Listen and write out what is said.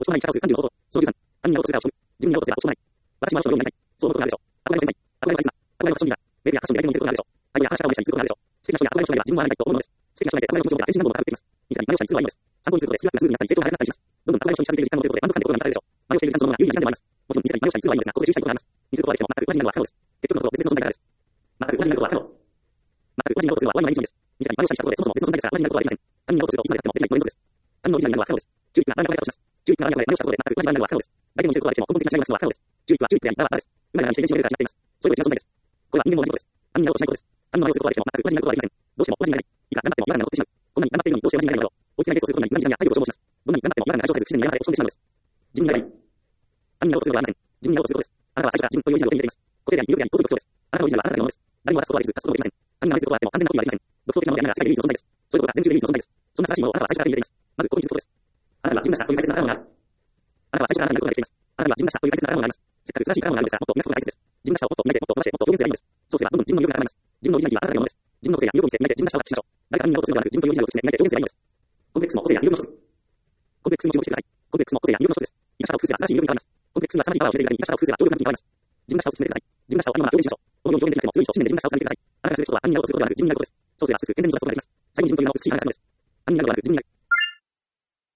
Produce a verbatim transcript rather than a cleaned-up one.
落ち込まないキャラ数さんじゅうのこと、小じゅうさん、他人のことすれば落ち込む。自分のことすれば落ち込まない。私は私のようになりたい。そう思うことがあるでしょう。憧れの先輩。憧れの先輩。憧れのファッションリーダー。メディアファッションで大物にすることがあるでしょう。相手や話し方を見せたりすることがあるでしょう。素敵な人や憧れの人が自分もあらないと思うのです。素敵な人がいて憧れの気持ちを持って愛人などを語っています。実際に迷う人にするはいいのです。参考にすることでスキルアップがスムーズになったり成長が早くなったりします。どんどん憧れの人に近づける時間をということで満足感で心が満たされるでしょう。迷っている時間そのものが有意義な時間でもあります。もちろん、実際に迷う人にするはいいのですが、ここで注意したいことがあります。見せることはできても全く同じになるのは不可能です。結局のところ別々の存在からです。全く同じになることは不可能。全く同じになることするのは我々の人間です。実際に迷う人にしたことでそもそも別の存在ですが同じになることはできません。他人のことするといつまでたってもできないの連続です。他人のオリジナルになるのは不可能です。注意があらぬ方とします。注意があらぬ方で迷うしたことで全く同じになるのは不可能です。誰でも見せることができても根本的な違いをなくすのは不可能です。注意は注意であり、バラはバラです。今や人間にしているから違っています。それぞれ違う存在です。これは人間も同じことです。他人になろうとしないことです。他人の迷うすることができても全く同じになることはできません。どうしても同じになれない。いくら頑張っても嫌な残ってしまう。こんなに頑張っているのにどうして同じになれないのだろう。追い詰めるケースをすることに何時間や体力を消耗します。どんなに頑張っても嫌な内情せず不自然にやらされ落ち込んでしまうのです。自分になれない。他人になろうとすることはありません。自分になろうとすることです。あなたは最初から自分というオリジナルを手に入れています。個性であり、魅力であり、尊い特徴です。あなたのオリジナルはあなたのものです。誰も渡すことはできず、出すこともできません。他人が真似することはあっても完全なコピーはできません。独創的なものでありながら全て唯一の存在です。そういうことが全宇宙で唯一の存在です。そんな素晴らしいものをあなたは最初から手に入れています。まずここに気づくことです。あなたには自分らしさという大切な宝物がある。あなたは最初からあなたになることができています。あなたには自分らしさという大切な宝物があります。せっかく素晴らしい宝物があるのですが、もっと磨くことが大切です。自分らしさをもっと磨いて、もっと伸ばして、もっと表現すればいいのです。そうすればどんどん自分の魅力が高まります。自分のオリジナリティはあなたのものです。自分の個性や魅力を見せ、磨いて自分らしさを発揮しましょう。誰か他人のことするのではなく、自分というオリジナルを突き詰め、磨いて表現すればいいのです。コンプレックスも個性や魅力の一つ。コンプレックスにも注目してください。コンプレックスも個性や魅力の一つです。生かし方を工夫すれば素晴らしい魅力に変わります。コンプレックスには素晴らしいパワーを教えていただき、生かし方を工夫すれば強力な武器に変わります。自分らしさを突き詰めてください。自分らしさをありのまま表現しましょう。このように表現できなくても強い人、信念で自分らしさを貫いてください。あなたがすることは他人になろうとすることではなく、自分になることです。そうすれば美しく健全に育つことができます。最後に自分という名の美しい花が咲くのです。他人になることはなく、自分になる